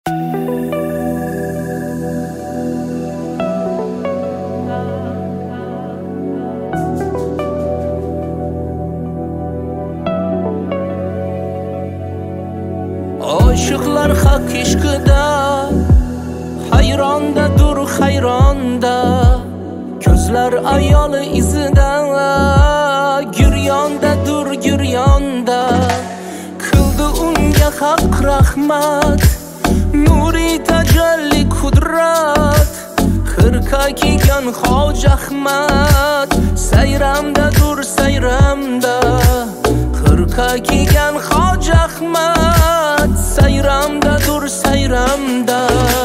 Aşıqlar haq ishqida hayrondadur hayronda, ko'zlar ayol izida giryondadur giryonda. Qildi unga haq rahmat, nuri tajalli qudrat, xirqa kiygan Hoji Ahmad sayramdadur sayramda. Xirqa kiygan Hoji Ahmad sayramdadur sayramda.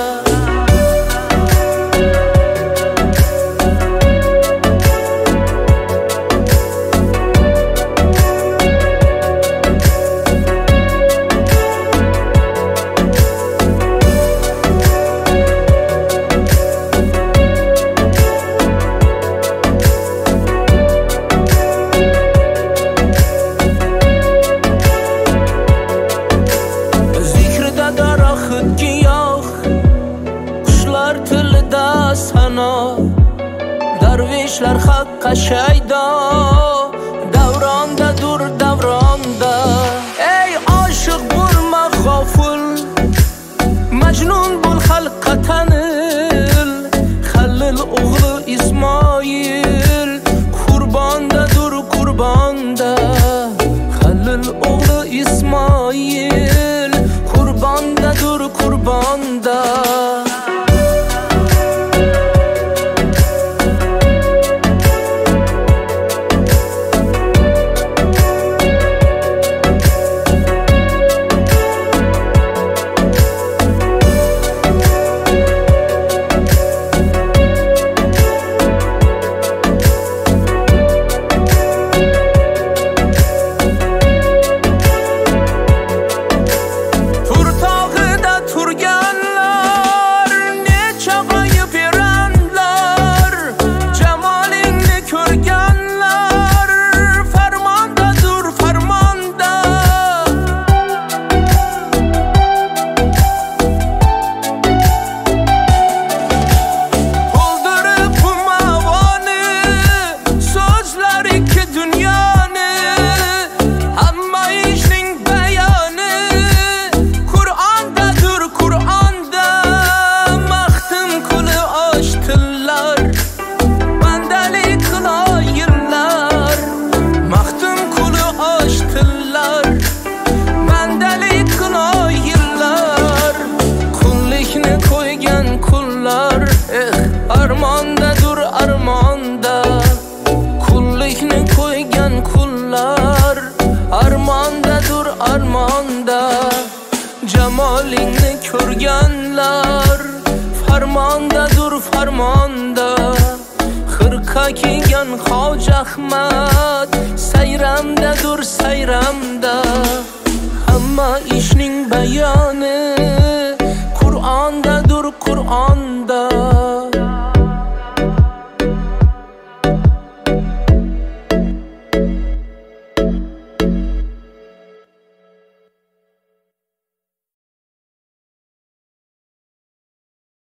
Darvishlar haqqa shaydo, davrondadur davronda. Ey oshiq bo'lma g'ofil, majnun bo'l xalqqa tanil. Halil o'g'li Ismoil qurbondadur qurbonda. Halil o'g'li Ismoil qurbondadur qurbonda. Armondadur armonda, qullikni qo'ygan qullar. Armondadur armonda, jamolingni ko'rganlar. Farmondadur farmonda, xirqa kiygan Hoji Ahmad sayramdadur sayramda. Hamma ishning bayoni Qur'ondadur Qur'onda.